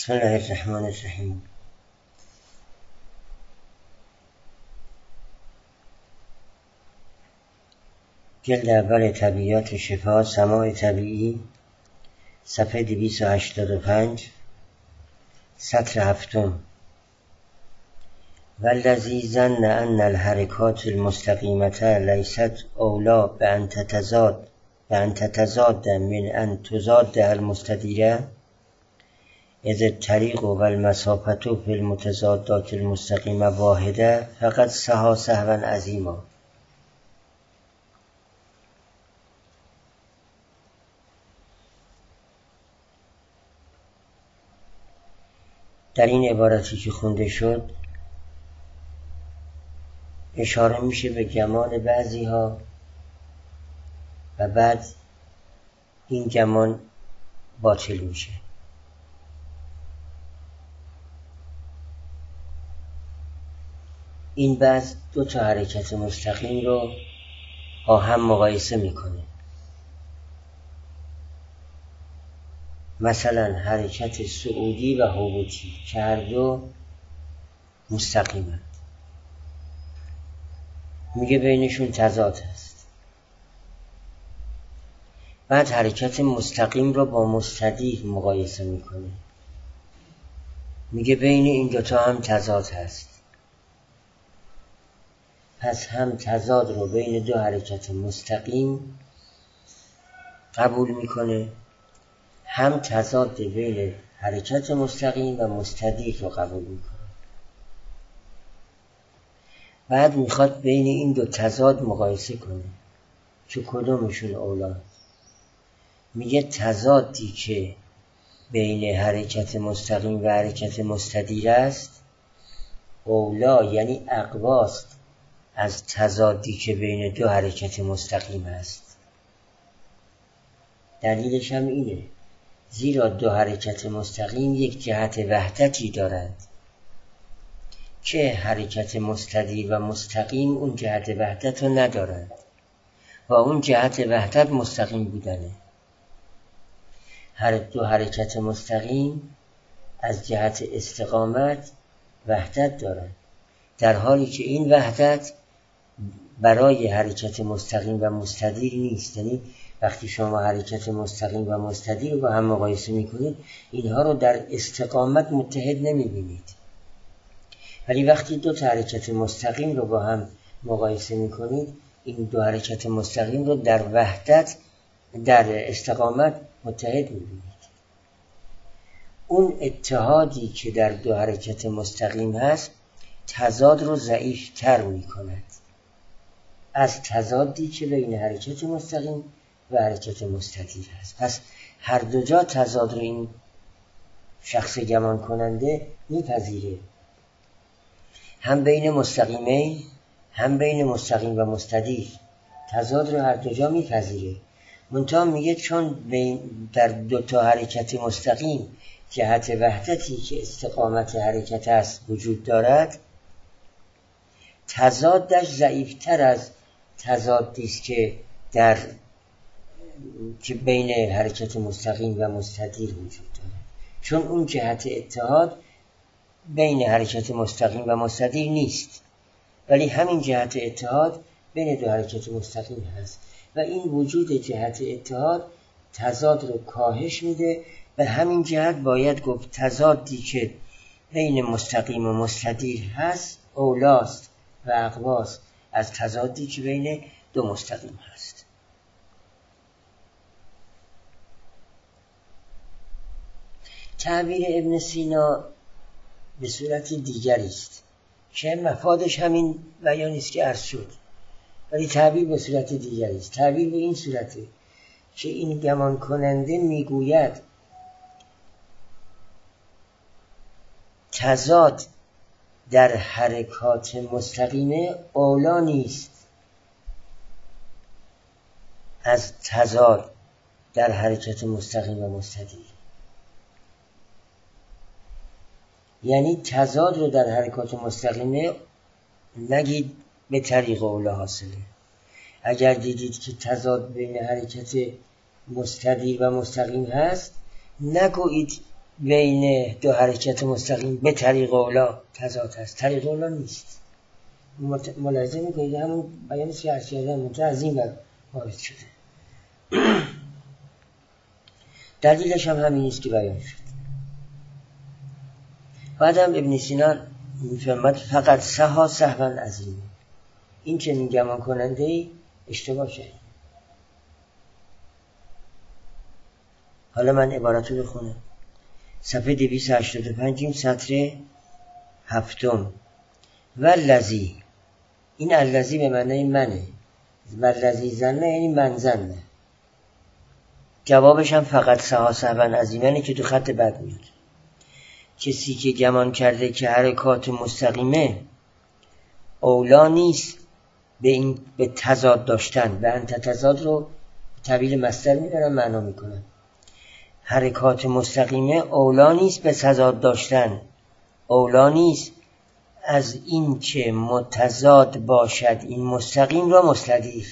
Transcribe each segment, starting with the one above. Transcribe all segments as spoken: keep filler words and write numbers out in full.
بسم الله الرحمن الرحیم. جلد اول طبیعیات شفا، سماع طبیعی، صفحه دویست و هشتاد و پنج، سطر هفتم. والذی ظن ان الحرکات المستقیمة لیست اولی به ان تتزاد به ان تتزاد من ان تزاد المستدیره اذ الطریق و المسافة فی المتضادات المستقیمة واحده فقد سها سهوا عظیما. در این عبارتی که خونده شد اشاره میشه به گمان بعضی ها و بعد این گمان باطل میشه. این بعض دو تا حرکت مستقیم رو با هم مقایسه میکنه. مثلا حرکت صعودی و هبوطی که هر دو مستقیمه، میگه بینشون تضاد هست. بعد حرکت مستقیم رو با مستدیر مقایسه میکنه، میگه بین این دوتا هم تضاد هست. پس هم تضاد رو بین دو حرکت مستقیم قبول میکنه، هم تضاد بین حرکت مستقیم و مستدیر رو قبول میکنه. بعد میخواد بین این دو تضاد مقایسه کنه که کدومشون اولا. میگه تضادی که بین حرکت مستقیم و حرکت مستدیر است اولا، یعنی اقواست از تضادی که بین دو حرکت مستقیم است. دلیلش هم اینه، زیرا دو حرکت مستقیم یک جهت وحدتی دارند که حرکت مستدیر و مستقیم اون جهت وحدت رو ندارند و اون جهت وحدت مستقیم بودنه. هر دو حرکت مستقیم از جهت استقامت وحدت دارند، در حالی که این وحدت برای حرکت مستقیم و مستدیر نیست. یعنی وقتی شما حرکت مستقیم و مستدیر رو با هم مقایسه میکنید اینها رو در استقامت متحد نمیبینید، ولی وقتی دو تا حرکت مستقیم رو با هم مقایسه میکنید این دو حرکت مستقیم رو در وحدت در استقامت متحد میبینید. اون اتحادی که در دو حرکت مستقیم هست تضاد رو ضعیف تر میکند از تضادی که بین حرکت مستقیم و حرکت مستدیر هست. پس هر دو جا تضاد رو این شخص گمان کننده میپذیره، هم بین مستقیمین هم بین مستقیم و مستدیر تضاد رو هر دو جا میپذیره. منتها میگه چون در دو تا حرکت مستقیم جهت وحدتی که استقامت حرکت است وجود دارد، تضادش ضعیفتر از تضادی است که در که بین حرکت مستقیم و مستدیر وجود دارد، چون اون جهت اتحاد بین حرکت مستقیم و مستدیر نیست، ولی همین جهت اتحاد بین دو حرکت مستقیم هست و این وجود جهت اتحاد تضاد رو کاهش میده. و همین جهت باید گفت تضادی که بین مستقیم و مستدیر هست اولاست و اقواست از تضادی که بین دو مستقیم هست. تعبیر ابن سینا به صورت دیگری است که مفادش همین بیانی است که عرض شد، ولی تعبیر به صورت دیگری است. تعبیر به این صورته که این گمان کننده میگوید تضاد در حرکات مستقیمه اولا نیست از تضاد در حرکت مستقیم و مستدیر. یعنی تضاد رو در حرکات مستقیمه نگید به طریق اولا حاصله. اگر دیدید که تضاد بین حرکت مستدیر و مستقیم هست نگویید بین دو حرکت مستقیم به طریق اولا تضاد هست، طریق اولا نیست. ملاحظه میکنید همون بیانی که عرض کردم منتها از این بر وارد شده. دلیلش هم همین است که بیان شد. بعدم ابن سینا میفهمد فقط سها سهوا عظیم، این چنین گمان کننده ای اشتباه شد. حالا من عبارتو بخونم. صفحه دویست و هشتاد و پنج سطر هفتم. والذی، این الذی به معنی منه، والذی زنه یعنی من زنه. جوابش هم فقط سها سهوا عظیمه که تو خط بعد میاد. کسی که گمان کرده که حرکات مستقیمه اولا نیست به این به تضاد داشتن، به انت تضاد رو طویل مصدر میبرن معنا میکنن. حرکات مستقیمه اولا نیست به تضاد داشتن، اولا نیست از این که متضاد باشد این مستقیم را مستدیر.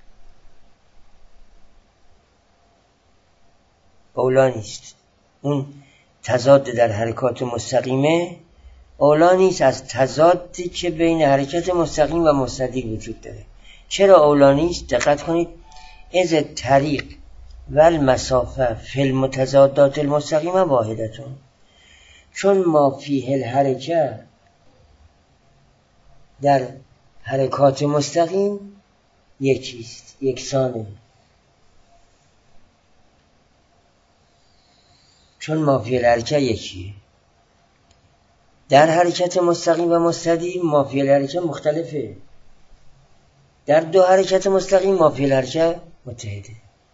اولا نیست اون تضاد در حرکات مستقیمه اولا نیست از تضادی که بین حرکت مستقیم و مستدیر وجود داره. چرا اولا نیست؟ دقت کنید. از طریق و المسافه فی المتضادات المستقیمه واحدتون، چون ما فیه الحرکه در حرکات مستقیم یکیست، یکسانه. چون ما فی الحرکه یکیه. در حرکت مستقیم و مستدیر ما فی الحرکه مختلفه. در دو حرکت مستقیم ما فی الحرکه متحده.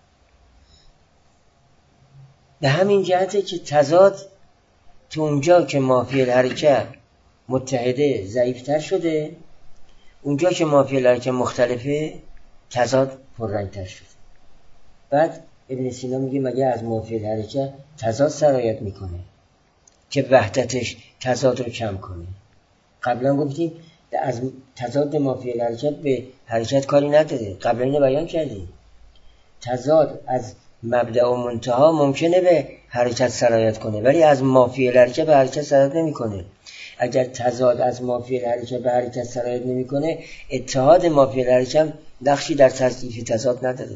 به همین جهته که تضاد تو اونجا که ما فی الحرکه متحده ضعیفتر شده، اونجا که ما فی الحرکه مختلفه تضاد پررنگتر شده. بعد ابن سینا میگه مگه از ما فی الحرکه تضاد سرایت میکنه که وحدتش تضاد رو کم کنه؟ قبلا گفتیم از تضاد ما فی الحرکه به حرکت کاری نداره، قبلا اینو بیان کردیم. تضاد از مبدأ و منتها ممکنه به حرکت سرایت کنه، ولی از ما فی الحرکه به حرکت سرایت نمیکنه. اگر تضاد از ما فی الحرکه به حرکت سرایت نمیکنه، اتحاد ما فی الحرکه نقشی در تضعیف تضاد نداره.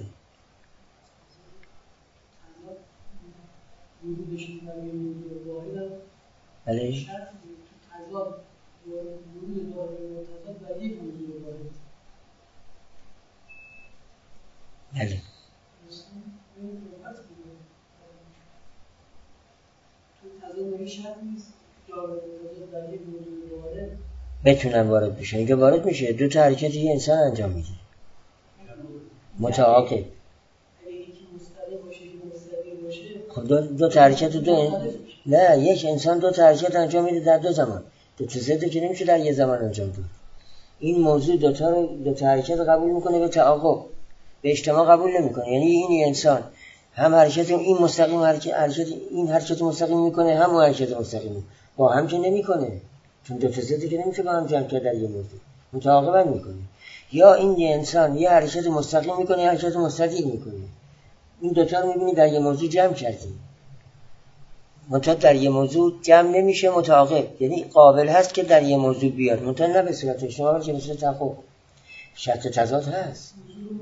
بله. بله. بتونن وارد بشن. اگه وارد میشه دو تا حرکت یه انسان انجام میده متعاقب. خب دو, دو تا حرکت دو این... نه یک انسان دو تا حرکت انجام میده در دو زمان. دو تا ضد که نمیشه در یه زمان انجام داد. این موضوع دو تا رو دو تا حرکت قبول میکنه به تعاقب، به اجتماع قبول نمیکنه. یعنی این انسان هم حرکت این مستقیم حرکت, حرکت این حرکت مستقیم میکنه، هم اون حرکت مستقیم با هم که نمیکنه، چون دو تا ضد که نمیشه با هم جمع کرد در یه موضوع، متعاقبا میکنه. یا این انسان یه حرکت مستقیم میکنه، یه حرکت مستدیر میکنه. این دوتا رو میبینی در یه موضوع جمع کردیم، منتها در یه موضوع جمع نمیشه متعاقب. یعنی قابل هست که در یه موضوع بیاد، منتها نه به صورت اجتماع بلکه به صورت تعاقب. شرط تضاد هست.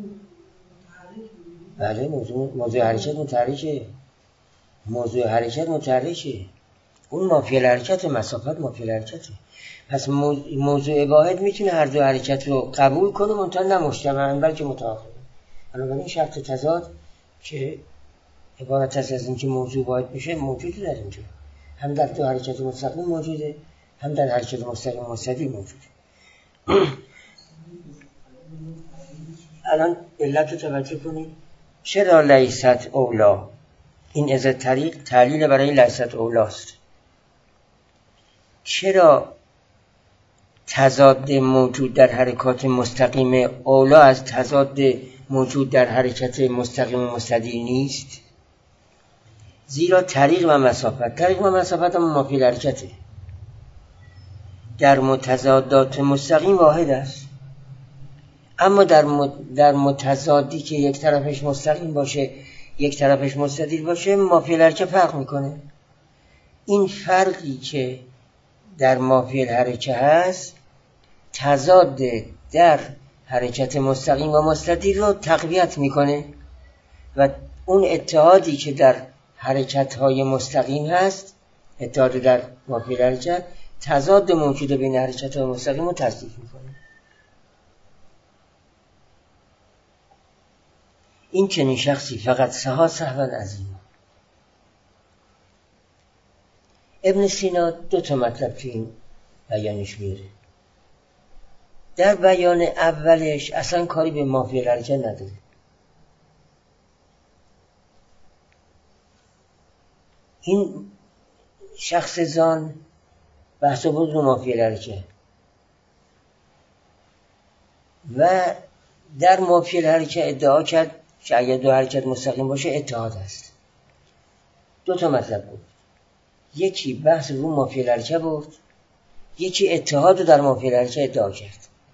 بله موضوع موضوع حرکت متحرکه. موضوع حرکت متحرکه. اون مافی الحرکت، مسافت مافی الحرکته. پس موضوع واحد میتونه هر دو حرکت رو قبول کنه، منتها نه مجتمعاً بلکه متعاقب. بنابراین شرط تضاد که عبارت است از اینکه موضوع واحد بشه موجوده در اینجا. هم در دو حرکت مستقیم موجوده، هم در حرکت مستقیم مستدیر موجوده. الان علت رو توجه کنید. چرا لیست اولا؟ این از طریق تعلیل برای لیست اولاست. چرا تضاد موجود در حرکات مستقیم اولا از تضاد موجود در حرکت مستقیم و مستدیر نیست؟ زیرا طریق و مسافت طریق و مسافت هم مافی الحرکته، در متضادات مستقیم واحد است. اما در در متضادی که یک طرفش مستقیم باشه یک طرفش مستدیر باشه مافی الحرکه فرق میکنه. این فرقی که در مافی الحرکه هست تضاد در حرکت مستقیم و مستدیر رو تقویت میکنه و اون اتحادی که در حرکت های مستقیم هست، اتحاد در مافی الحرکه، تضاد موجود بین حرکت های مستقیم رو تصدیق میکنه. این چنین شخصی فقط سها سهوا عظیم. ابن سینا دو تا مطلب تو این بیانش میاره. در بیان اولش اصلا کاری به مافی الحرکه نداره. این شخص زان بحث بود رو مافی الحرکه و در مافی الحرکه ادعا کرد که اگر دو حرکت مستقیم باشه اتحاد است. دو تا مطلب بود. یکی بحث رو مافی الحرکه بود، یکی اتحاد رو در مافی الحرکه ادعا کرد.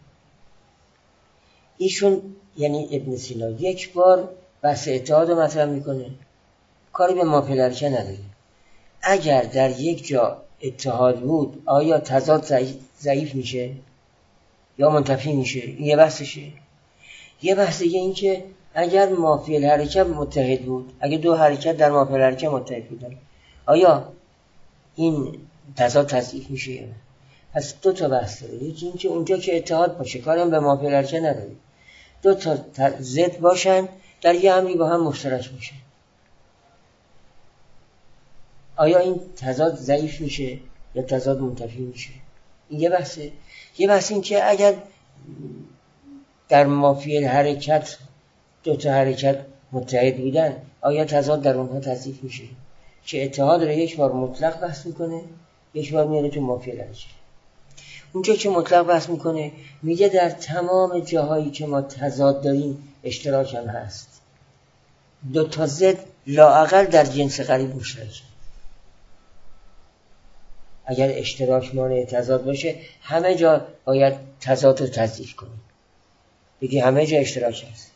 ایشون یعنی ابن سینا یک بار بحث اتحاد رو مطرح میکنه، کاری به مافی الحرکه نداره. اگر در یک جا اتحاد بود آیا تضاد ضعیف میشه یا منتفی میشه؟ این یه بحثشه. یه بحث دیگه این که اگر مافی الحرکه متحد بود، اگر دو حرکت در مافی الحرکه متحد بودن، آیا این تضاد تضعیف میشه یا نه؟ پس دو تا بحث داره. یکی این که اونجا که اتحاد باشه کاری هم به مافی الحرکه نداره، دو تا ضد باشن در یه امری با هم مشترک باشن، آیا این تضاد ضعیف میشه یا تضاد منتفی میشه؟ این یه بحثه. یه بحث این که اگر در مافی الحرکت دو تا حرکت متحد بودن آیا تضاد در اونها تضعیف میشه؟ که اتحاد رو یک بار مطلق بحث میکنه، یک بار میاره تو مافی الحرکه. اونجا که مطلق بحث میکنه میگه در تمام جاهایی که ما تضاد داریم اشتراک هم هست. دو تا ضد لااقل در جنس قریب مشترک. اگر اشتراک مانع تضاد باشه همه جا باید تضاد رو تضعیف کنیم، بگی همه جا اشتراک هست.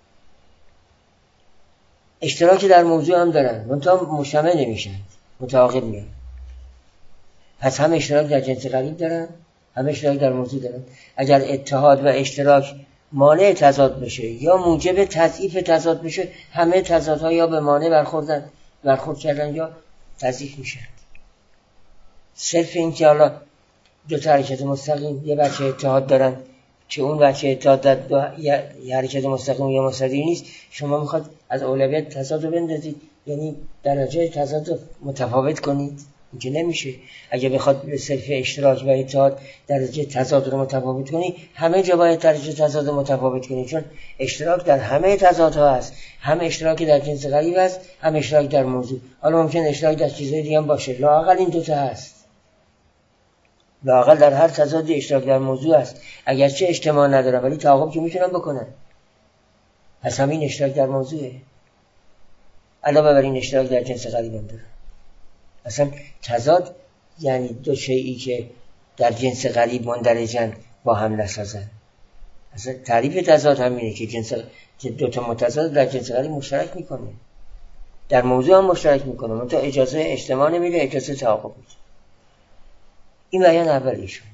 اشتراکی در موضوع هم دارن منتها مشتمل نمیشن، متعاقب میان. پس هم اشتراک در جنس قریب دارن، هم اشتراک در موضوع دارن. اگر اتحاد و اشتراک مانع تضاد بشه یا موجب تضعیف تضاد بشه، همه تضادها یا به مانع برخوردن برخورد کردن یا تضعیف میشن. صرف این که حالا دو تا حرکت مستقیم یه بچه اتحاد دارن که اون بچه اتحاد در دو یه حرکت مستقیم یا مستدیر نیست، شما میخواد از اولویت تضاد رو بندازید، یعنی درجه تضاد رو متفاوت کنید؟ این که نمیشه. اگه بخواد به صرف اشتراک و اتحاد درجه تضاد رو متفاوت کنی، همه جا باید درجه تضاد رو متفاوت کنی، چون اشتراک در همه تضادها هست. هم اشتراکی در جنس قریب هست، هم اشتراک در موضوع. حالا ممکن اشتراک در چیزهای دیگه هم باشه، لااقل این دو تا هست. لااقل در هر تضاد اشتراک در موضوع است، اگرچه اجتماع ندارن ولی تعاقب که میتونن بکنن. پس همین اشتراک در موضوعه، علاوه بر این اشتراک در جنس قریب هم دارن. اصلا تضاد یعنی دو شیئی که در جنس قریب مندرجن با هم نسازن. اصلا تعریف تضاد همینه که جنس که دو تا متضاد در جنس قریب مشترک میکنه، در موضوع هم مشترک میکنه، منتها اجازه اجتماع نمیده، اجازه تعاقب میده. این بیان اولیشون.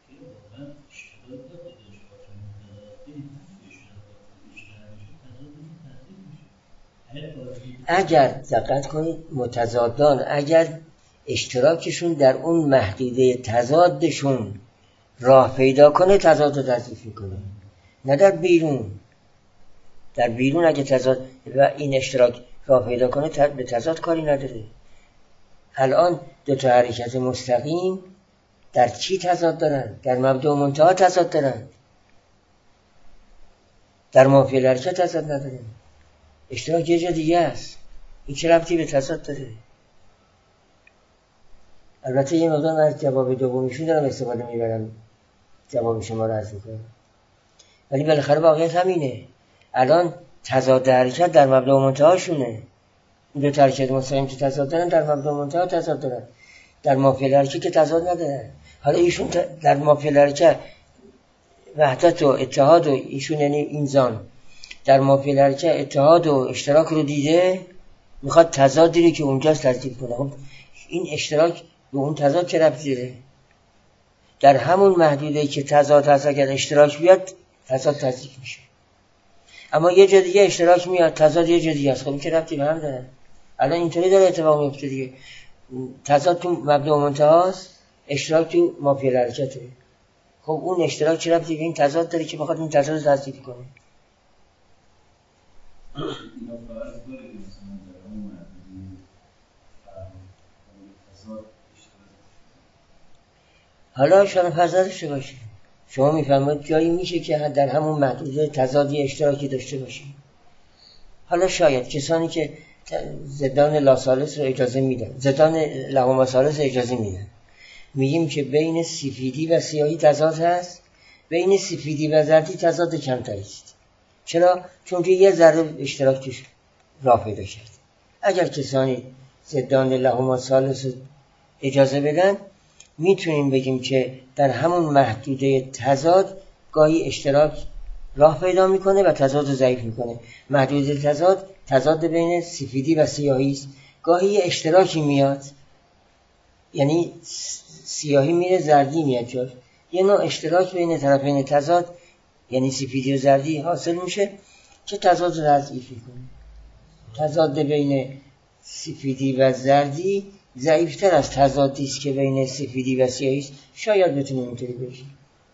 اگر دقت کنید متضادان اگر اشتراکشون در اون محدوده تضادشون راه پیدا کنه تضاد رو تضعیف میکنه، نه در بیرون. در بیرون اگه تضاد و این اشتراک راه پیدا کنه به تضاد کاری نداره. الان دو تا حرکت مستقیم در چی تضاد دارن؟ در مبدا و منتها تضاد دارن، در مافی الحرکه تضاد ندارن. اشتراک یه جا دیگه است، این چه ربطی به تضاد داره؟ البته یه مقدار من از جواب دومیشون دارم استفاده میبرم، جواب شما رو عرض میکنم، ولی بالاخره واقعیت همینه. الان تضاد حرکت در مبدا و منتهاشونه. این دو تا حرکت مستقیم که تضاد دارن در مبدا و منتها تضاد دارن، در مافی الحرکه که تضاد ندارن. حالا ایشون در مافی الحرکه وحدت و اتحاد و ایشون یعنی این زان در مافی الحرکه اتحاد و اشتراک رو دیده، میخواد تضادی رو که اونجاست تضعیف کنه. خب این اشتراک به اون تضاد چه ربطی داره؟ در همون محدوده که تضاد هست اگر اشتراک بیاد تضاد تضعیف میشه. اما یه جا دیگه اشتراک میاد تضاد یه جا دیگه است. خب این چه ربطی به هم داره؟ الان اینطوری داره اتفاق میفته دیگه. تضاد تو مبدا و منتهاست، اشتراک تو مافی الحرکته. خب اون اشتراک چه ربطی به این تضاد داره که بخواد این تضاد رو تضعیف کنه؟ حالا شما فرض داشته باشید، شما میفهمید جایی میشه که در همون محدوده تضادی اشتراکی داشته باشید. حالا شاید کسانی که زدان لاسالس رو اجازه میدن، زدان لهما ثالث اجازه میدن، میگیم که بین سفیدی و سیاهی تضاد هست، بین سفیدی و زردی تضاد کمتری است. چرا؟ چون که یه ذره اشتراک توش راه پیدا کرد. اگر کسانی زدان لهما ثالث رو اجازه بدن میتونیم بگیم که در همون محدوده تضاد گاهی اشتراک راه پیدا میکنه و تضاد رو ضعیف میکنه. محدوده تضاد تضاد بین سفیدی و سیاهی است. گاهی اشتراکی میاد، یعنی سیاهی میره زردی میاد جاش، یه نوع اشتراک بین طرفین تضاد یعنی سفیدی و زردی حاصل میشه که تضاد رو ضعیف میکنه. تضاد بین سفیدی و زردی ضعیفتر از تضادی است که بین سفیدی و سیاهی است. شاید بتونیم اینطوری بشه.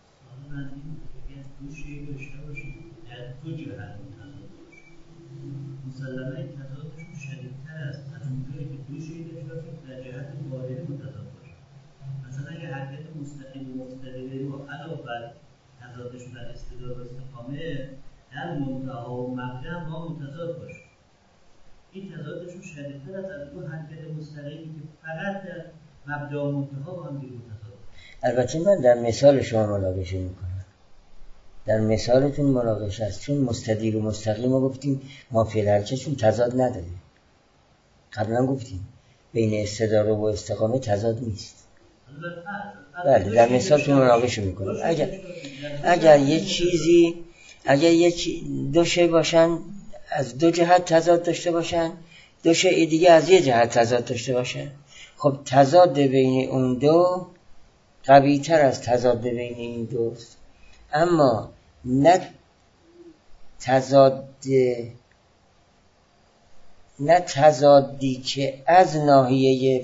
مسلمه تضادشون شدیدتر است از اونجایی که دو شیء داشته باشه در جهت ظاهری متضاد باشه. مثلا اگه حرکت مستقیم و مستدیری و علاوه بر تضادشون در استدلال و استقامه در منتها و مبدا با متضاد باشه. این تضادشون شدیدتر است از دو حرکت مستقیمی که فقط در مبدا و منتها با هم متضاد. البته من در مثال شما مناقشه میکنم، در مثالتون مناقشه است، چون مستدیر و مستقیم رو گفتیم مافی الحرکه چون تضاد نداره. قبلا گفتیم بین استداره و استقامه تضاد نیست. بله در مثالتون مناقشه میکنم. اگر اگر یه چیزی اگر یک دو شی باشن از دو جهت تضاد داشته باشن، دو شی دیگه از یه جهت تضاد داشته باشن، خب تضاد بین اون دو قوی تر از تضاد بین این دوست. اما نه تضاد نه تضادی که از ناحیه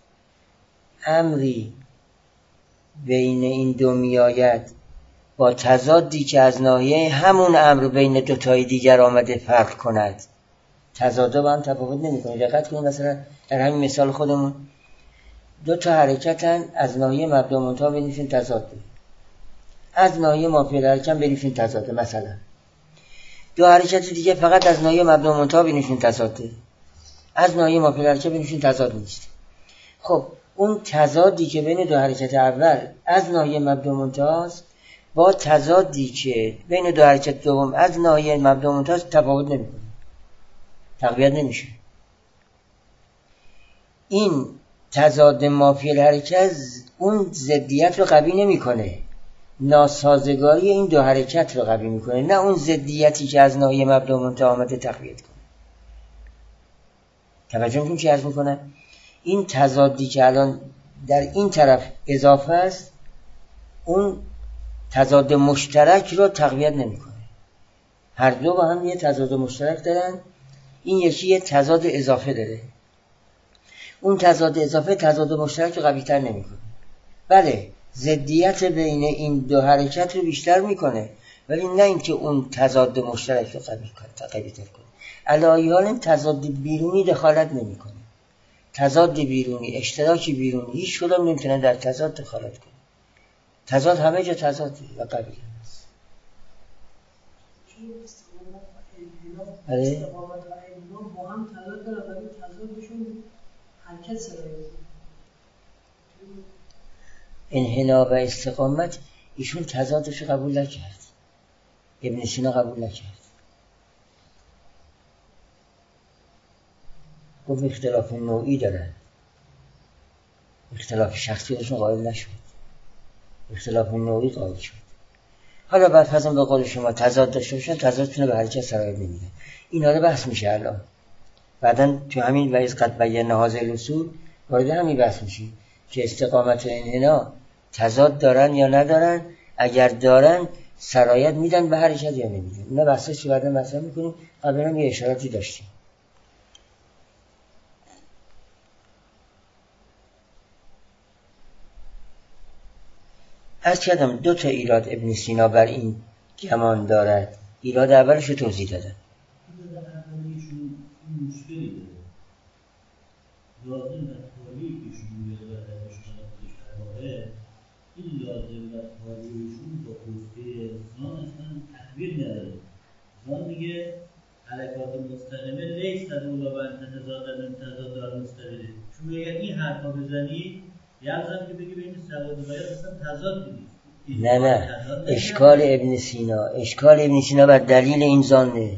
امری بین این دو میآید با تضادی که از ناحیه همون امر بین دوتای دیگر آمده فرق کند. تضادا با هم تفاوت نمی‌کنه. دقت کنید مثلا در همین مثال خودمون دو تا حرکتن، از ناحیه مبدا منتها بنویسیم تضاد، از ناحیه مافی الحرکه بنویسیم تضاد. مثلا دو حرکت دیگه فقط از ناحیه مبدا منتها بنویسیم تضاد، از ناحیه مافی الحرکه بنویسیم تضاد نیست. خب اون تضادی که بین دو حرکت اول از ناحیه مبدا منتها است با تضادی که بین دو حرکت دوم از ناحیه مبدا منتها است تفاوت نمی‌کنه، تقویت نمیشه. این تضاد مافی الحرکه اون ضدیت رو قوی نمی‌کنه، ناسازگاری این دو حرکت رو قوی می‌کنه، نه اون ضدیتی که از ناحیه مبدا منتها آمده تقویت کنه. توجه می‌کنید چی عرض می‌کنم؟ این تضادی که الان در این طرف اضافه است اون تضاد مشترک رو تقویت نمی‌کنه. هر دو با هم یه تضاد مشترک دارن، این یکی یه تضاد اضافه داره. اون تضاد اضافه تضاد مشترک رو قوی‌تر نمی‌کنه. بله ضدیت بین این دو حرکت رو بیشتر می‌کنه، ولی نه اینکه اون تضاد مشترک رو قوی کنه، قوی‌تر کنه. علی حال این تضاد بیرونی دخالت نمی‌کنه. تضاد بیرونی، اشتراکی بیرونی هیچ کدوم نمی‌تونه در تضاد دخالت کنه. تضاد همه جا تضاد و قوی است. بله با هم تضاد داره ولی تضادشون حرکت سرایت. انحنا و استقامت ایشون تضادش رو قبول نکرد، ابن سینا قبول نکرد، گفت اختلاف نوعی دارن، اختلاف شخصیتشون قائل نشد، اختلاف نوعی قائل شد. حالا بعد فضل به قول شما تضاد داشته باشن تضادتون رو به حرکت سرایت نمیده. اینا رو بحث میشه الان بعدن تو همین وعیز قد بیان هذه الاصول وارد همین بحث میشیم که استقامت و انحنا تضاد دارن یا ندارن، اگر دارن سرایت میدن به حرکت یا نمیدن. اونا بحثش که بعدا مطرح میکنیم. قبلا هم یه اشاراتی داشتیم. از کردم دو تا ایراد ابن سینا بر این گمان دارد. ایراد اولش رو توضیح دادم. ایراد اولیشون این مشکلی داره. لازم و تاریخ ایشون میاد و درش واقع این لازم و تاریخشون با گفته زان اصلا تحویل نداره. زان میگه حرکات مستقیمه لیست از اولا و انتظادن تضاد مستقیمه. چون اگر این حرفا بزنی یلزم که بگی بین سواد و بیان اصلا تضاد نیست. نه نه اشکال ابن سینا اشکال ابن سینا بر دلیل این زانه.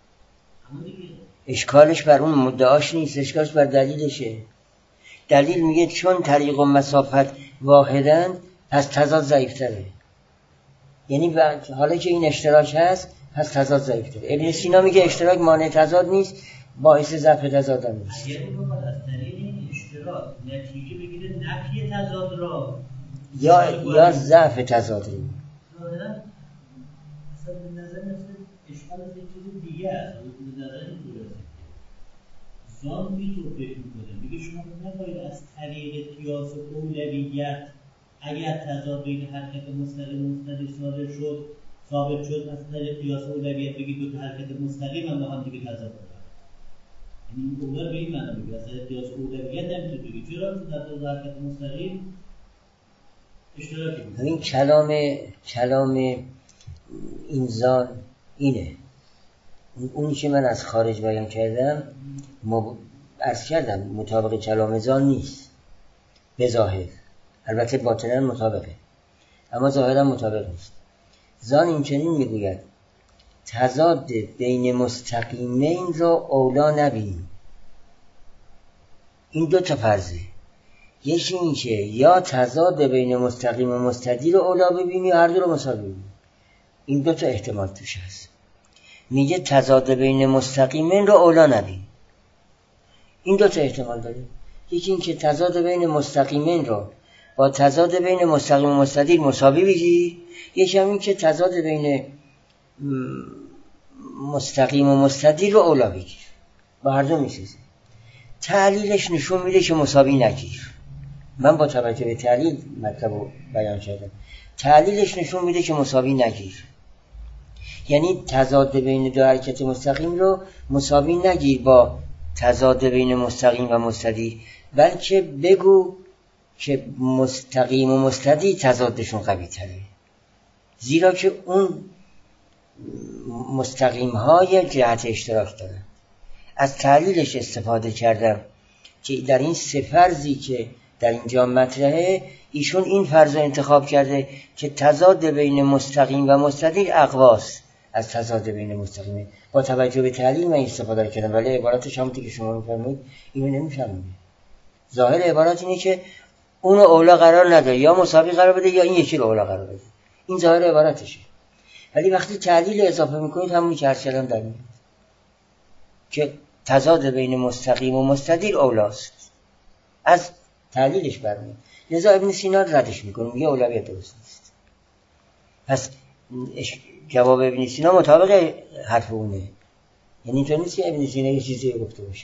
اشکالش بر اون مدعاش نیست، اشکالش بر دلیلشه. دلیل میگه چون طریق و مسافت واحدن پس تضاد ضعیفتره. یعنی حالا که این اشتراک هست پس تضاد ضعیفتره. ابن سینا میگه اشتراک مانع تضاد نیست، باعث ضعف تضاد هم نیست. اگر بخواد از طریق این اشتراک نتیجه بگیره نفی تضاد را یا یا ضعف تضاد رو ظاهرا اصلا به نظر مثل اشکال از یک چیز دیگه است. به نظر این درسته زان میتور فکر میکنه میگه شما نباید از طریق قیاس اولویت اگر تضاد بین حرکت مستقیم و مستدیر صادر شد ثابت شد از طریق قیاس اولویت بگید دو تا حرکت مستقیم هم با هم دیگه تضاد دارن. یعنی این اولویت به این معنی میگه از طریق قیاس اولویت نمیتونه بگید چرا در دو حرکت مستقیم اشتراکی بود. این کلام کلام این زان اینه. اونی که من از خارج بیان کردم مب... عرض کردم مطابق کلام زان نیست به ظاهر، البته باطنا مطابقه اما ظاهرا مطابق نیست. زان این چنین میگوید تضاد بین مستقیمین را اولا نبین. این دو تا فرضه. یکی این که یا تضاد بین مستقیم و مستدیر رو اولا ببینی یا هر دو رو مساوی ببینی. این دو تا احتمال توش هست. میگه تضاد بین مستقیمین رو اولا نبین. این دو تا احتمال داره. یکی این که تضاد بین مستقیمین رو با تضاد بین مستقیم و مستدیر مساوی بگی، یکی هم این که تضاد بین مستقیم و مستدیر رو اولا بگیر. با هر دو میسازه. تعلیلش نشون میده که مساوی نگیر. من با توجه به تعلیل مطلب رو بیان کردم. تعلیلش نشون میده که مساوی نگیر. یعنی تضاد بین دو حرکت مستقیم رو مساوی نگیر با تضاد بین مستقیم و مستدیر، بلکه بگو که مستقیم و مستدیر تضادشون قوی تره، زیرا که اون مستقیم های جهت اشتراک دارن. از تعلیلش استفاده کردم که در این سه فرضی که در اینجا مطرحه ایشون این فرض رو انتخاب کرده که تضاد بین مستقیم و مستدیر اقواست از تضاد بین مستقیم. با توجه به تعلیل من استفاده کردم، ولی عبارتش همونطور که شما می‌فرمایید اینو نمی‌فهمید. ظاهر عبارت اینه که اونو اولا قرار نده، یا مساوی قرار بده یا این یکی رو اولا قرار بده. این ظاهر عبارتشه. ولی وقتی تعلیل اضافه می‌کنید همون که عرض کردم در میاد که تضاد بین مستقیم و مستدیر اولاست. از تعلیلش برمیاد. لذا ابن سینا ردش میکنه، میگه اولویت درست نیست. پس جواب ابن سینا مطابق حرف اونه. یعنی اینطور نیست که ابن سینا یه چیزی گفته باشه.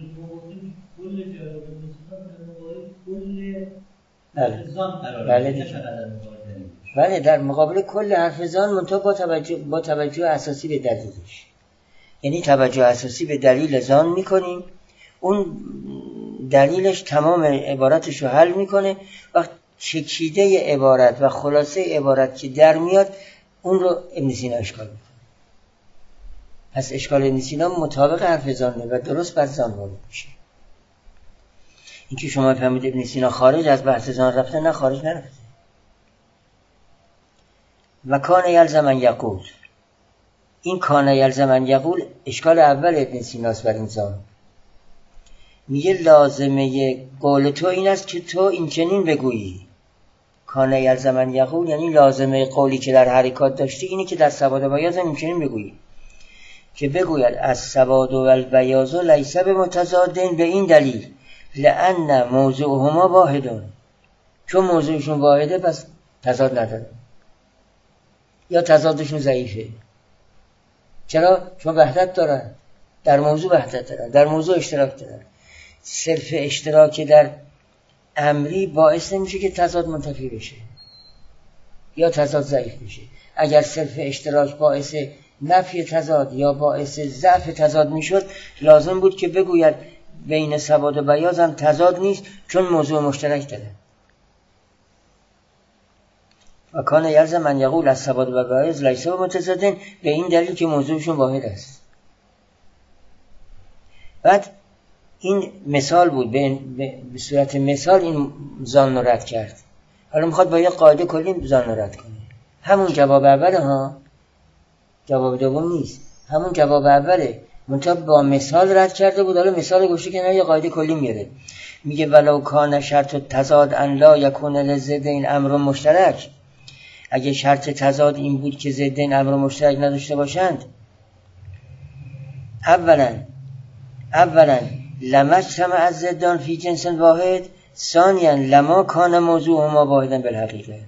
بله بله بله در مقابل کل حرف زان منتها با توجه با توجه اساسی به دلیلش. یعنی توجه اساسی به دلیل زان میکنیم، اون دلیلش تمام عبارتش رو حل میکنه. وقت چکیده عبارت و خلاصه عبارت که در میاد اون رو ابن سینا اشکال میکنه. پس اشکال ابن سینا مطابق حرف زانه و درست بر زان وارد میشه. این که شما فهمید ابن سینا خارج از بحث زان رفته، نه خارج نرفته. و کان یلزم ان یقول، این کان یلزم ان یقول اشکال اول ابن سیناست بر این زان. میگه لازمه قول تو این است که تو این چنین بگویی. کان یلزم ان یقول یعنی لازمه قولی که در حرکات داشتی اینی که در سواد و بیاض این چنین بگویی که بگوید از سواد و البیاض لیس بمتضادین، به این دلیل لأن موضوعهما واحدون، چون موضوعشون واحده پس تضاد نداره یا تضادشون ضعیفه. چرا؟ چون وحدت دارن، در موضوع وحدت دارن، در موضوع اشتراک دارن. صرف اشتراک در امری باعث نمیشه که تضاد منتفی بشه یا تضاد ضعیف بشه. اگر صرف اشتراک باعث نفی تضاد یا باعث ضعف تضاد میشد، لازم بود که بگوید بین سواد و بیاض هم تضاد نیست چون موضوع مشترک داره. و کان یلزم من یقول از سواد و بیاض لیس متضادین، به این دلیل که موضوعشون واحد است. بعد این مثال بود، به, به صورت مثال این ظن رد کرد. حالا میخواد با یه قاعده کلی ظن رد کنه. همون جواب اوله ها، جواب دوم نیست، همون جواب اوله، منتها با مثال رد کرده بود. حالا مثال گوشه که نه یه قاعده کلی میاره، میگه ولو کان شرط تضاد ان لا یکون للضدین امر مشترک، اگه شرط تضاد این بود که ضدین امر مشترک نداشته باشند، اولا اولا لمجتمع از ضدان فی جنس واحد، ثانیا لما کان موضوعهما واحدا بالحقیقه.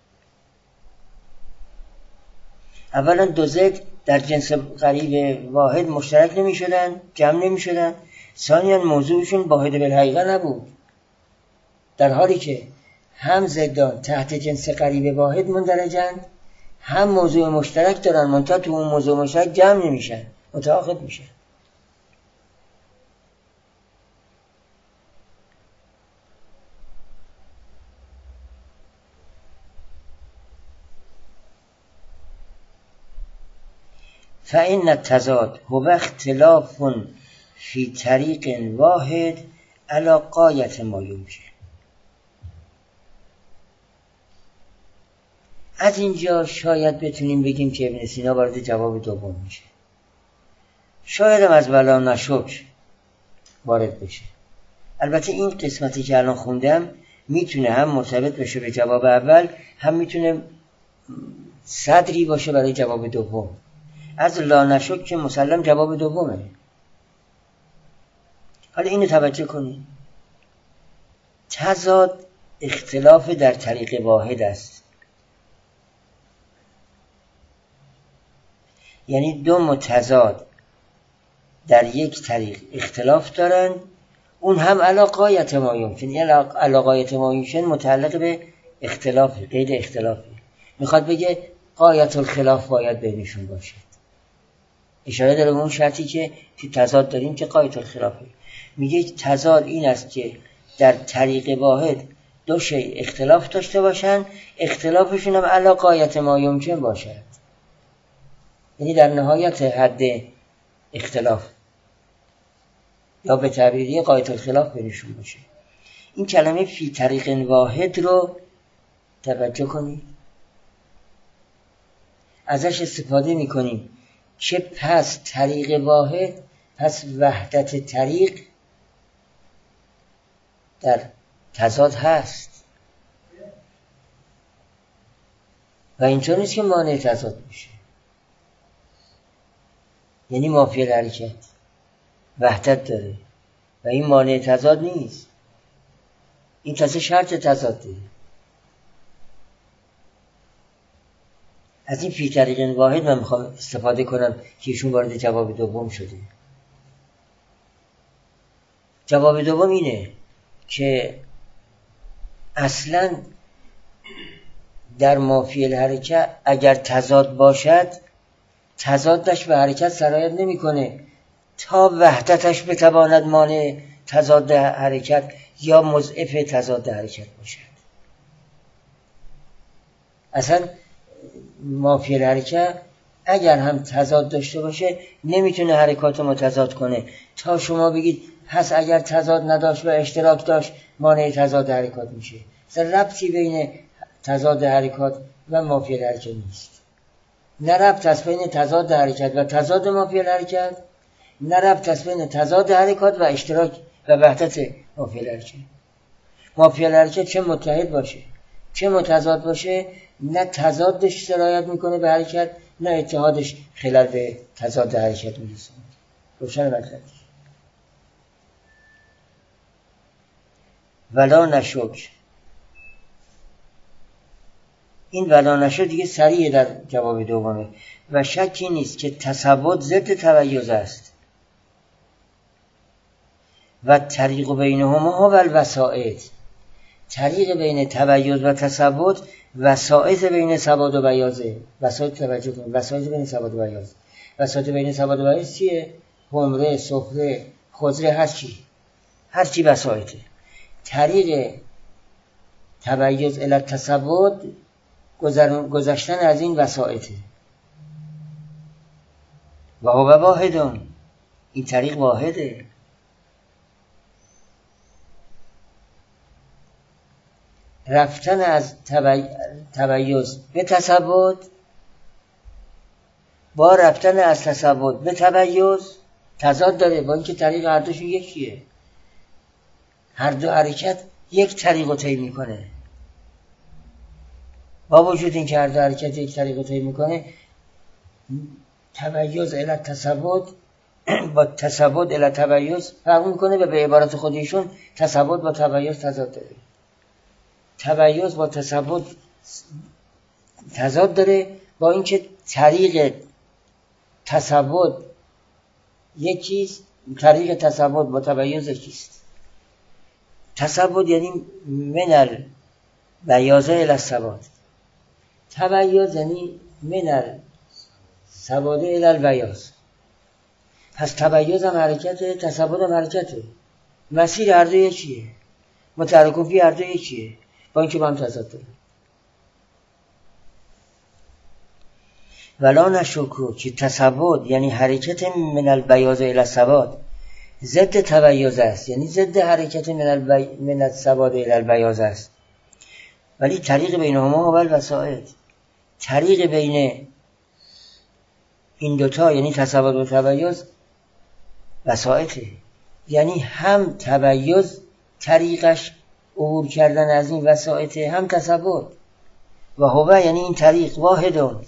اولا دو ضد در جنس قریب واحد مشترک نمی شدن، جمع نمی شدن. ثانیا موضوعشون واحد بالحقیقه نبود، در حالی که هم ضدان تحت جنس قریب واحد مندرجند، هم موضوع مشترک دارن، منتها تو اون موضوع مشترک جمع نمیشن، متعاقد میشن. فإن التضاد هو اختلاف في طریق واحد علی غایت ما یمکن. از اینجا شاید بتونیم بگیم که ابن سینا وارد جواب دوم میشه، شاید هم از بلا نشک وارد بشه. البته این قسمتی که الان خوندم میتونه هم مرتبط بشه به جواب اول، هم میتونه صدری باشه برای جواب دوم. از لا نشک که مسلم جواب دومه. حالا اینو توجه کنید، تضاد اختلاف در طریق واحد است، یعنی دو متضاد در یک طریق اختلاف دارند، اون هم علی غایت ما یمکن، یعنی علی غایت ما یمکن متعلق به اختلاف، قید اختلافی. میخواد بگه غایت الخلاف باید بینشون باشه، اشاره داره به اون شرطی که تو تضاد داریم که غایت الخلافه. میگه تضاد این است که در طریق واحد دو شی اختلاف داشته باشن، اختلافشون هم علی غایت ما یمکن باشد، یعنی در نهایت حد اختلاف یا به تعبیری غایت الخلاف بینشون باشه. این کلمه فی طریق واحد رو توجه کنید، ازش استفاده میکنیم که پس طریق واحد، پس وحدت طریق در تضاد هست و اینطور نیست که مانع تضاد میشه. یعنی مافی الحرکت وحدت داره و این مانع تضاد نیست، این تازه شرط تضاده. از این فی طریق واحد من میخوام استفاده کنم که ایشون وارد جواب دوم شده. جواب دوم اینه که اصلا در مافی الحرکت اگر تضاد باشد، تضادش به حرکت سرایت نمی کنه تا وحدتش بتواند مانع تضاد حرکت یا مضعف تضاد حرکت باشد. اصلا مافی الحرکت اگر هم تضاد داشته باشه نمیتونه حرکات متضاد کنه تا شما بگید پس اگر تضاد نداشت و اشتراک داشت مانع تضاد حرکات میشه. اصلا ربطی بین تضاد حرکات و مافی الحرکت نیست. نه ربط است بین تضاد حرکت و تضاد مافی الحرکت، نه ربط است بین تضاد حرکات و اشتراک و وحدت مافی الحرکت. مافی الحرکت چه متحد باشه چه متضاد باشه، نه تضادش سرایت میکنه به حرکت، نه اتحادش خلل به تضاد حرکت میرسونه. روشن مطلب. ولا نشک. این ولا نشک دیگه سریع در جواب دومه. و شکی نیست که تثبت ضد تبیض است و طریق بینهما هو الوسائط. طریق بین تبیض و تثبت وسائط بین ثبات و بیاضه. وسائط توجه کنید، وسائط بین ثبات و بیاض. وسائط بین ثبات و بیاض چیه؟ حمره، صفره، خضره، هر چی هر چی وسائطه. طریق تبیض الی تثبت گذشتن از این وسائطه. و هو واحدون، این طریق واحده. رفتن از تبیض به تثبت با رفتن از تثبت به تبیض تضاد داره، با اینکه طریق هر دوشون یکیه. هر دو حرکت یک طریق رو طی میکنه. با وجود اینکه هر دو حرکت یک طریق رو طی میکنه، تبیض الی تثبت با تثبت الی تبیض فرق میکنه و به عبارت خودشون تثبت با تبیض تضاد داره. تبیض با تثبت تضاد داره، با اینکه طریق تثبت یکیست، طریق تثبت با تبیض یکیست. تثبت یعنی من البیاض الی الثبات، تبیض یعنی من الثبات الی البیاض. پس تبیض هم حرکته، تثبت هم حرکته، مسیر هر دو یکیه، متحرک فی هر دو یکیه، با اینکه با هم تضاد داره. ولا نشکو که تثبت یعنی حرکت من البیاض الی الثبات ضد تبیض است، یعنی ضد حرکت من البی... من الثبات الی البیاض است. ولی طریق بینهما هو الوسائط. طریق بین این دوتا یعنی تثبت و تبیض وسائطه، یعنی هم تبیض طریقش عبور کردن از این وسائطه، هم تثبت. و هو یعنی این طریق واحدون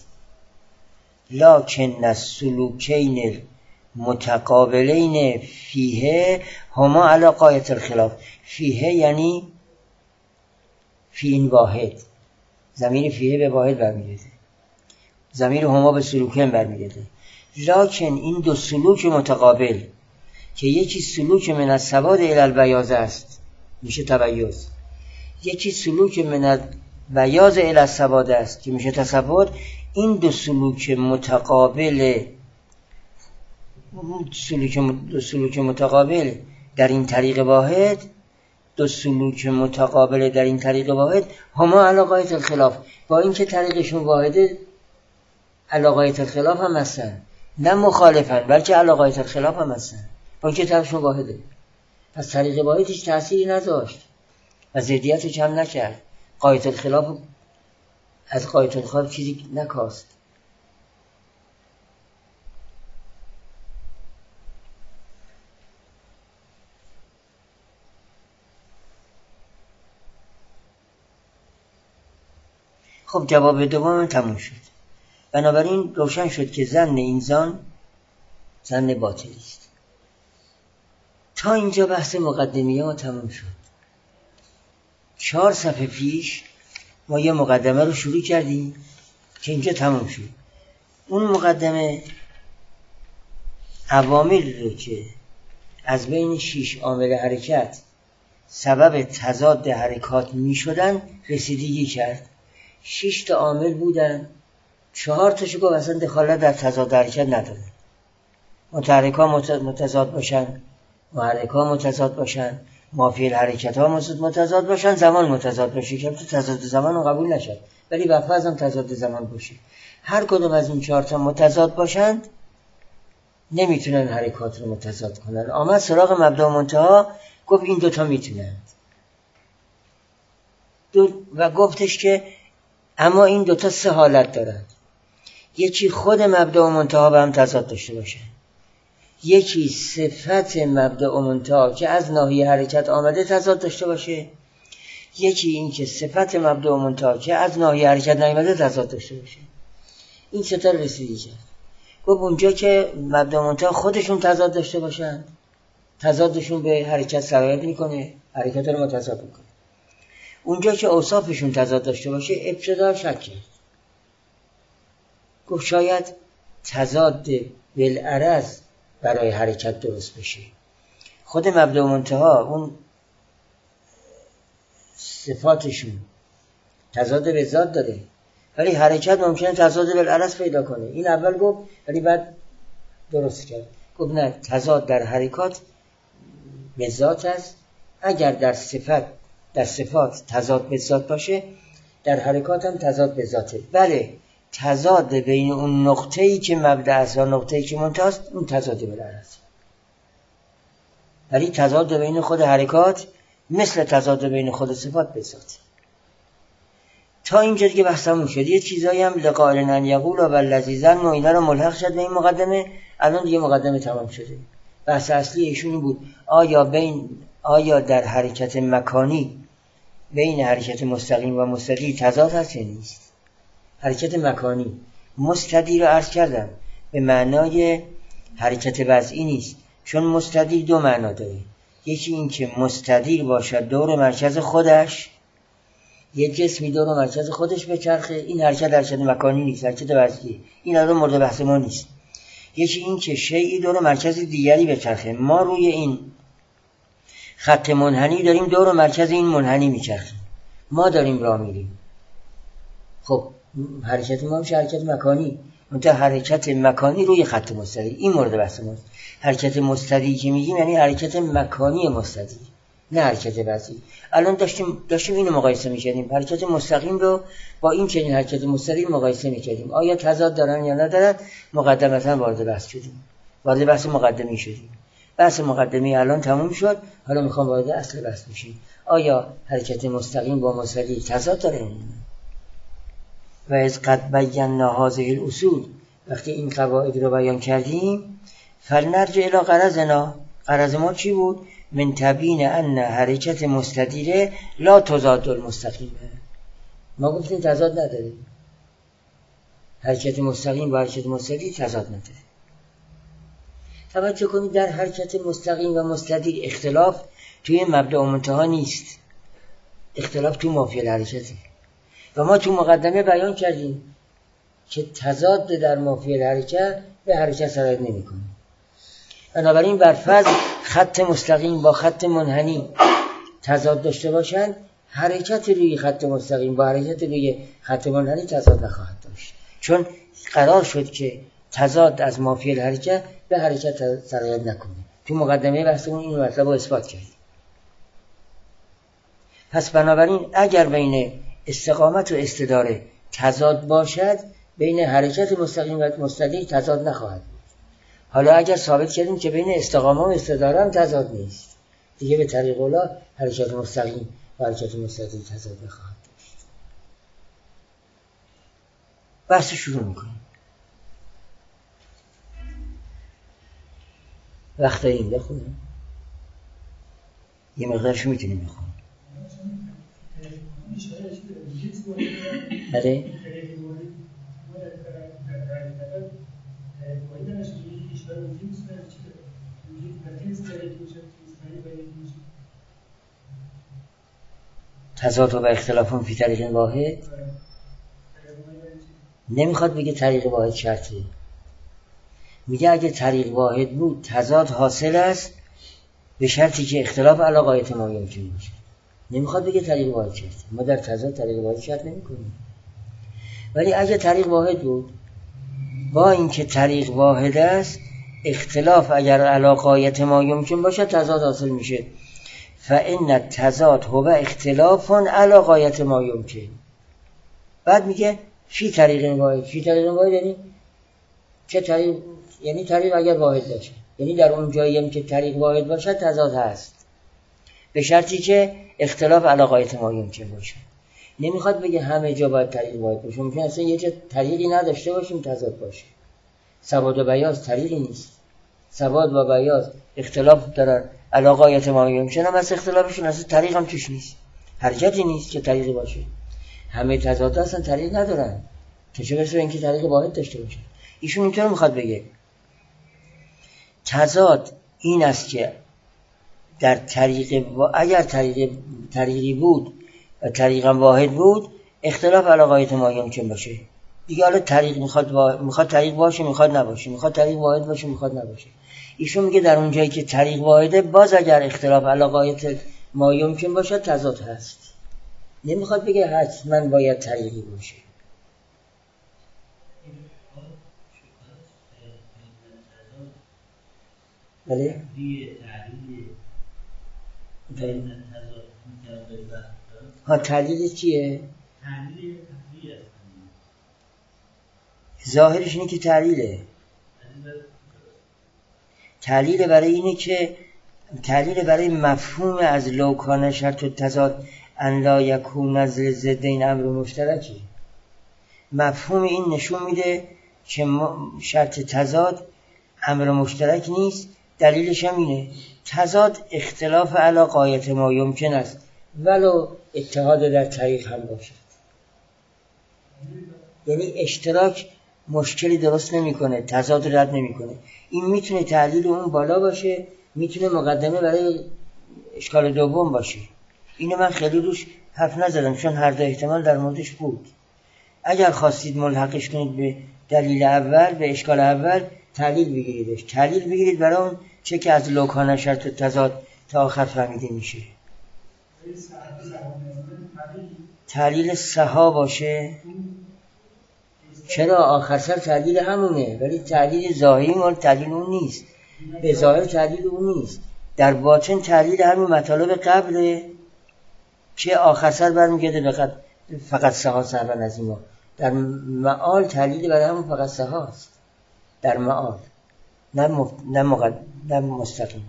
لکن السلوکین متقابلین فیه هما علی غایة الخلاف. فیه یعنی فی این واحد، ضمیر فیه به واحد برمیگرده، ضمیر هما به سلوکین برمیگرده. لکن این دو سلوک متقابل که یکی سلوک من الثبات الی البیاض است میشه تبیض، یکی سلوک من البیاض الی الثبات است که میشه تثبت. این دو سلوک متقابل سلوک دو سلوک متقابل در این طریق واحد دو سلوک متقابل در این طریق واحد هما علی غایة الخلاف، با اینکه طریقشون واحده علی غایة الخلاف هم هستن، نه مخالفن بلکه علی غایة الخلاف هم هستن، با اینکه طریقشون واحده. پس طریق واحد هیچ تأثیری نداشت و ضدیتش هم نکرد. غایة الخلاف از غایة الخلاف چیزی نکاست. خب جواب دوم تموم شد. بنابراین روشن شد که ظن این زن ظن باطلی است. تا اینجا بحث مقدمیه ما تموم شد. چهار صفحه پیش ما یه مقدمه رو شروع کردیم که اینجا تموم شد. اون مقدمه عوامل رو که از بین شش عامل حرکت سبب تضاد حرکات می شدن رسیدگی کرد. شش تا عامل بودن، چهار تاشو گفت اصلا دخالت در تضاد حرکت نداره. متحرک ها متضاد باشن، محرک ها متضاد باشن، مافی الحرکت ها متضاد باشن، زمان متضاد باشه که تو تضاد زمان رو قبول نشد، ولی وقفاز هم تضاد زمان باشه. هر کدوم از این چهار تا متضاد باشند نمیتونن حرکات رو متضاد کنن. آمد سراغ مبدا و منتها گفت این دوتا میتونند دو و گفتش که اما این دوتا سه حالت دارند. یکی خود مبدا و منتها به هم تضاد داشته باشه، یکی صفت مبدا و منتها که از ناحیه حرکت آمده تضاد داشته باشه، یکی این که صفت مبدا و منتها که از ناحیه حرکت نیامده تضاد داشته باشه. این سه تا رسیدگی کرد. گفت اونجا که مبدا و منتها خودشون تضاد داشته باشن، تضادشون به حرکت سرایت میکنه، حرکت رو متضاد میکنه. اونجا که اوصافشون تضاد داشته باشه ابتدا شک کرد، گفت شاید تضاد بالعرض برای حرکت درست بشه. خود مبدا و منتها اون صفاتشون تضاد به ذات داره، ولی حرکت ممکنه تضاد بالعرض پیدا کنه. این اول گفت ولی بعد درست کرد، گفت نه، تضاد در حرکات به ذات است. اگر در صفت در صفات تضاد به ذات باشه، در حرکات هم تضاد به ذاته. بله، تضاد بین اون نقطه‌ای که مبدا است و نقطه‌ای که منتهی است، اون تضاد بالعرض. ولی تضاد بین خود حرکات مثل تضاد بین خود صفات به ذات. تا اینجا دیگه بحثمون شد. یه چیزایی هم لقائل ان یقول و الذی ظن و اینا رو ملحق شد به این مقدمه. الان دیگه مقدمه تمام شده. بحث اصلی ایشون بود آیا بین آیا در حرکت مکانی بین حرکت مستقیم و مستدیر تضاد هست یا نیست؟ حرکت مکانی مستدیر رو عرض کردم به معنای حرکت وضعی نیست، چون مستدیر دو معنا داره. یکی این که مستدیر باشد دور مرکز خودش، یه جسمی دور مرکز خودش بچرخه، این حرکت حرکت مکانی نیست، حرکت وضعی. این الان مورد بحث ما نیست. یکی این که شیئی دور مرکز دیگری بچرخه. ما روی این خط منحنی داریم دور مرکز این منحنی میچرخیم، ما داریم راه میریم. خب حرکت ما میشه حرکت مکانی، منتها حرکت مکانی روی خط مستدیر. این مورد بحث ماست. حرکت مستدیر که میگیم یعنی حرکت مکانی مستدیر، نه حرکت وضعی. الان داشتیم داشتیم اینو مقایسه می‌کردیم، حرکت مستقیم رو با این چنین حرکت مستدیر مقایسه می‌کردیم، آیا تضاد دارن یا ندارن. مقدمتاً وارد بحث شدیم، وارد بحث مقدمی شدیم. بحث مقدمی الان تموم شد، حالا میخوام وارد اصل بحث بشیم. آیا حرکت مستقیم با مستدیر تضاد داره؟ و از قد بینا هذه الاصول، وقتی این قواعد رو بیان کردیم، فلنرجع الی غرضنا. غرض ما چی بود؟ من تبیین ان حرکت مستدیره لا تضاد المستقیمه. ما گفتیم تضاد نداره، حرکت مستقیم با حرکت مستدیر تضاد نداره. توجه کنید در حرکت مستقیم و مستدیر اختلاف توی مبدا و منتها نیست، اختلاف تو مافی الحرکته. و ما تو مقدمه بیان کردیم که تضاد در مافی الحرکت به حرکت سرایت نمی‌کنه. بنابراین بر فرض خط مستقیم با خط منحنی تضاد داشته باشند، حرکت روی خط مستقیم با حرکت روی خط منحنی تضاد نخواهد داشت، چون قرار شد که تضاد از مافی الحرکت به حرکت سرایت نکنه. تو مقدمه بحثمون این مطلب رو اثبات کردیم. پس بنابراین اگر بین استقامت و استداره تضاد باشد، بین حرکت مستقیم و مستدیر تضاد نخواهد بود. حالا اگر ثابت کردیم که بین استقامت و استداره هم تضاد نیست، دیگه به طریق اولا حرکت مستقیم و حرکت مستدیر تضاد نخواهد داشت. بحث شروع میکنیم. وقت این بخونیم، یه مقدارشو میتونیم بخونیم. بله؟ تضاد و اختلافون فی طریق واحد نمیخواد بگه طریق واحد شرطه، میگه اگه طریق واحد بود تضاد حاصل است به شرطی که اختلاف علی غایت ما یمکن باشه. نمیخواد بگه طریق واحد شرطه. ما در تضاد طریق واحد شرط نمیکنیم. ولی اگه طریق واحد بود، با اینکه طریق واحد است، اختلاف اگر علی غایت ما یمکن باشه تضاد حاصل میشه. فإن التضاد هو اختلاف علی غایت ما یمکن. بعد میگه فی طریق واحد. فی طریق واحد یعنی چه طریق؟ یعنی طریق اگر واحد باشه، یعنی در اون جایی هم که طریق واحد باشه تضاد هست، به شرطی که اختلاف علی غایت ما یمکن باشه. نمیخواد بگه همه جا باید طریق واحد باشه، ممکن اصلا یه جا طریقی نداشته باشیم تضاد باشه. سواد و بیاض طریقی نیست. سواد و بیاض اختلاف دارن علی غایت ما یمکن، هم از اختلافشون اصلا طریق هم توش نیست، حرکتی نیست که طریقی باشه. همه تضاد اصلا طریق ندارن، چه برسه اینکه طریق واحد داشته باشه. ایشون اینطور میخواد بگه تضاد این است که در طریق و اگر طریق طریقی بود و طریقا واحد بود اختلاف علی غایت ما یمکن باشه دیگه. حالا طریق میخواد با... میخواد طریق باشه میخواد نباشه، میخواد طریق واحد باشه میخواد نباشه. ایشون میگه در اونجایی که طریق واحده باز اگر اختلاف علی غایت ما یمکن باشه تضاد هست. نمیخواد بگه حتما باید طریقی باشه. بله؟ ها تعلیل چیه؟ ظاهرش اینه که تعلیله. تعلیل برای اینه که تعلیل برای مفهوم از لو کان شرط تضاد ان لا یکون نزل ضدین امر مشترکی. مفهوم این نشون میده که شرط تضاد امر مشترک نیست. دلیلش هم اینه تضاد اختلاف علی غایت ما یمکن است ولو اتحاد در طریق هم باشد. یعنی اشتراک مشکلی درست نمیکنه، تضاد رد نمیکنه. این میتونه تعلیل اون بالا باشه، میتونه مقدمه برای اشکال دوم باشه. اینو من خیلی روش حرف نزدم چون هر دو احتمال در موردش بود. اگر خواستید ملحقش کنید به دلیل اول، به اشکال اول، تعلیل بگیریدش. تعلیل بگیرید برای اون چه که از لو کان شرط تضاد تا آخر فهمیده میشه. تعلیل سها باشه. چرا آخر سر تعلیل همونه، ولی تعلیل ظاهری مال تعلیل اون نیست. به ظاهر تعلیل اون نیست، در باطن تعلیل همین مطالب قبله که آخر سر برمیگرده به فقط سها سربن از اینا. در معال تعلیل برای همون فقط سهاست، در معال نه مف... نه مقد... نه مستقیم.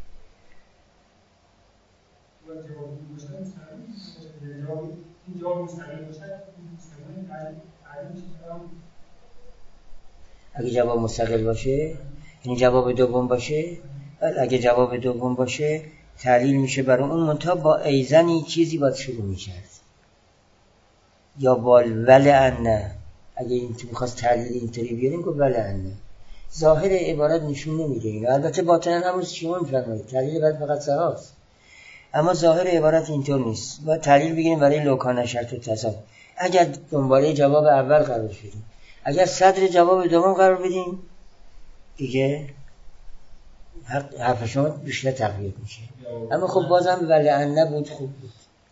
اگه جواب مستقل باشه یعنی جواب دوم باشه، اگه جواب دوم باشه تعلیل میشه برای اون منتها با ایزنی چیزی باید شروع میکرد یا با ولعنه. اگه این تو میخواست تعلیل اینطوری بیاریم که ولعنه. ظاهر عبارت نشون نمیده اینو. البته باطنا همون شما میفرمایید تعلیل باید فقط سهاست، اما ظاهر عبارت اینطور نیست. باید تعلیل بگیریم برای لو کان شرط تضاد. اگر دنباله جواب اول قرار بدیم، اگر صدر جواب دوم قرار بدیم دیگه حرف شما بیشتر تقویت میشه. اما خب بازم ولعنه بود، خوب بود.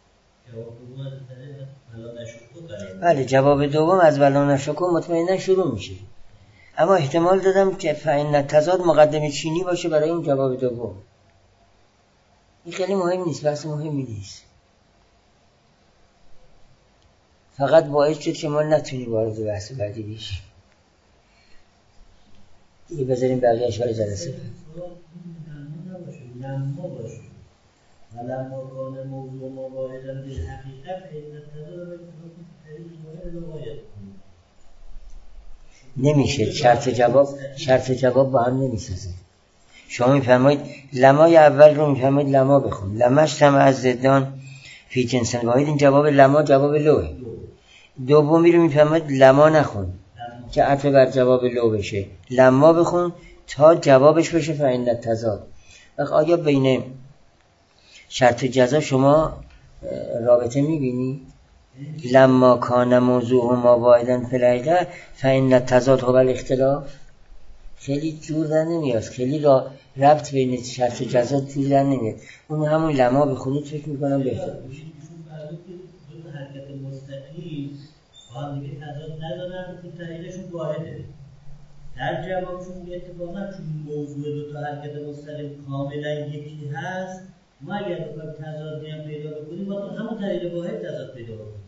بله جواب دوم از ولا نشکو مطمئنا شروع میشه، اما احتمال دادم که فإن تضاد مقدمه چینی باشه برای اون جواب دوم. این خیلی مهم نیست، بحث مهمی نیست، فقط باعث شد که ما نتونیم وارد بحث بعدی بشیم. دیگه بذاریم بقیه اشوار جلسه. لما باشه و لما کان موضوع ما واحدا بالحقیقت فإن التضاد باید نمیشه. شرط جواب شرط جواب با هم نمیسازه. شما میفرمایید لمای اول رو میفرمایید لما بخون، لمش تم از زدان فی جنسن واحد. این جواب لما جواب لوه. دومی رو میفرمایید لما نخون که عطف بر جواب لو بشه، لما بخون تا جوابش بشه فإن التضاد. آیا بین شرط جزا شما رابطه میبینی؟ لما کان موضوع ما واحدا فی الحقیقه فإن التضاد هو الاختلاف. خیلی جور در نمیاد، خیلی را ربط بین شرط جزا جور در نمیاد. اون همون لما بخونید فکر میکنم بهتر باشه. دو حرکت مستقیم با هم دیگه تضاد ندارن، تو طریقشون واحده. در جوابشون میگه اتفاقا چون موضوع دو تا حرکت مستقیم کاملا یکی هست، ما اگر بخوایم تضادی هم پیدا بکنیم با همون طریق واحد تضاد پیدا بکنیم.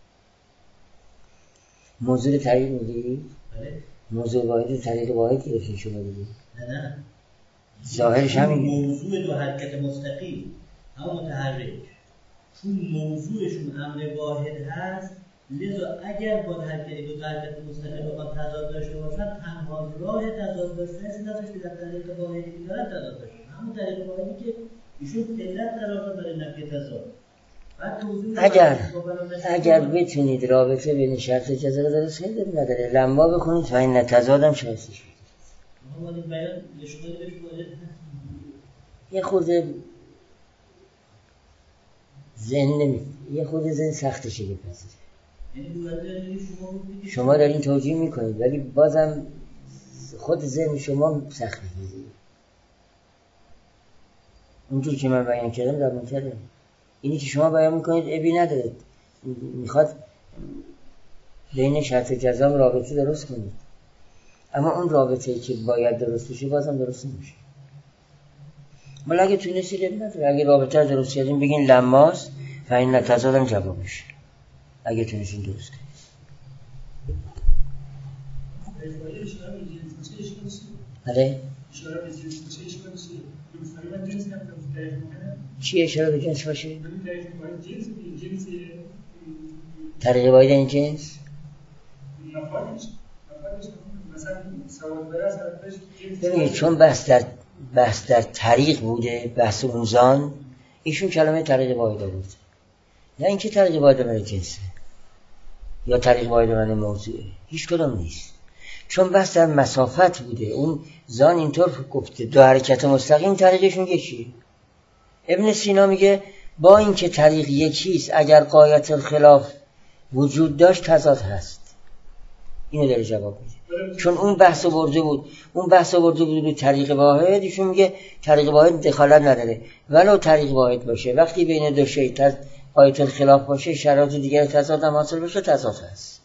موضوع طریق میگی؟ بله. موضوع واحد طریق واحد گرفتین شما دیگه. نه نه. ظاهرش همین. موضوع دو حرکت مستقیم همون متحرک چون موضوعشون امر واحد هست، لذا اگر با حرکت دو حرکت مستقیم بخواد تضاد داشته باشن، تنها راه تضاد داشتنش این است که در طریق واحدی که دارن تضاد داشته باشن، همون طریق واحدی که ایشون علت قرار داد برای نفی تضاد. اگر اگر بتونید رابطه بین شرط جزا رو درست کنید نداره، لما بکنید و این تضادم شایستش ما بیان نشون بده. یه خورده ذهن نمی یه خود ذهن سختشه بپذیره. یعنی باید شما بگید شما دارین توجیه میکنید ولی بازم خود ذهن شما سخت میگیره. اونجور که من بیان کردم در منتره اینی که شما بیان میکنید ابی نداره، میخواد بین شرط جزام رابطه درست کنید، اما اون رابطه‌ای که باید درست بشه بازم درست نمیشه. ولی اگه تونستید ابی نداره، اگه رابطه رو درست کردیم بگین لماس و این نتضادم جوابش، اگه تونستید درست کنید. بله؟ چی اشاره به جنس باشه؟ طریق باید این جنس؟ ببینید چون بحث در بحث در طریق بوده، بحث اونزان، ایشون کلمه طریق باید بود، نه اینکه طریق باید من جنسه یا طریق باید من موضوعه، هیچ کدام نیست. چون بحث در مسافت بوده، اون زان اینطور گفته دو حرکت مستقیم طریقشون یکیه. ابن سینا میگه با اینکه طریق یکیست اگر غایت الخلاف وجود داشت تضاد هست. اینو داره جواب میده، چون اون بحثو برده بود اون بحثو برده بود به طریق واحد. ایشون میگه طریق واحد دخالت نداره، ولو طریق واحد باشه وقتی بین دو شی غایت الخلاف باشه شرایط دیگر تضاد هم حاصل بشه تضاد هست.